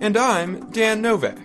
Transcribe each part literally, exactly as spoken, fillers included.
And I'm Dan Novak.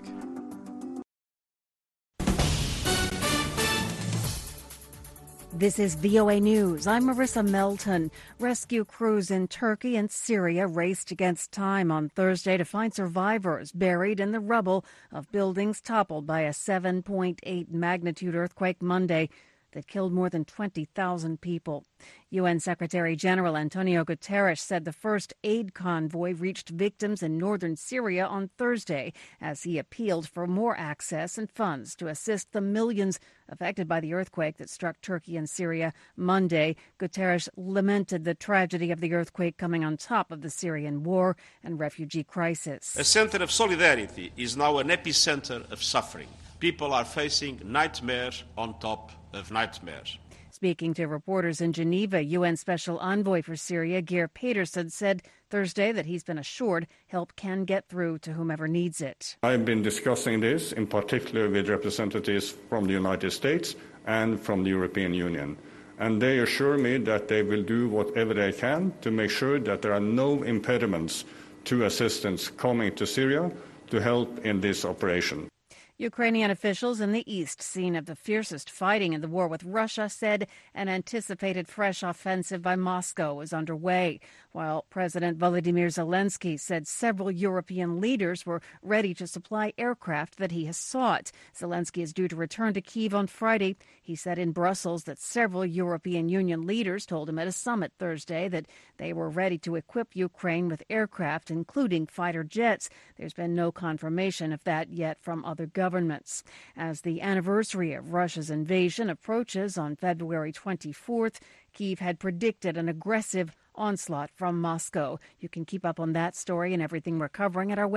This is V O A News. I'm Marissa Melton. Rescue crews in Turkey and Syria raced against time on Thursday to find survivors buried in the rubble of buildings toppled by a seven point eight magnitude earthquake Monday that killed more than twenty thousand people. U N Secretary General Antonio Guterres said the first aid convoy reached victims in northern Syria on Thursday as he appealed for more access and funds to assist the millions affected by the earthquake that struck Turkey and Syria Monday. Guterres lamented the tragedy of the earthquake coming on top of the Syrian war and refugee crisis. A center of solidarity is now an epicenter of suffering. People are facing nightmares on top of nightmares. Speaking to reporters in Geneva, U N Special Envoy for Syria, Geir Peterson, said Thursday that he's been assured help can get through to whomever needs it. I've been discussing this in particular with representatives from the United States and from the European Union. And they assure me that they will do whatever they can to make sure that there are no impediments to assistance coming to Syria to help in this operation. Ukrainian officials in the east, scene of the fiercest fighting in the war with Russia, said an anticipated fresh offensive by Moscow is underway, while President Volodymyr Zelensky said several European leaders were ready to supply aircraft that he has sought. Zelensky is due to return to Kyiv on Friday. He said in Brussels that several European Union leaders told him at a summit Thursday that they were ready to equip Ukraine with aircraft, including fighter jets. There's been no confirmation of that yet from other governments. Governments. As the anniversary of Russia's invasion approaches on February twenty-fourth, Kyiv had predicted an aggressive onslaught from Moscow. You can keep up on that story and everything we're covering at our website.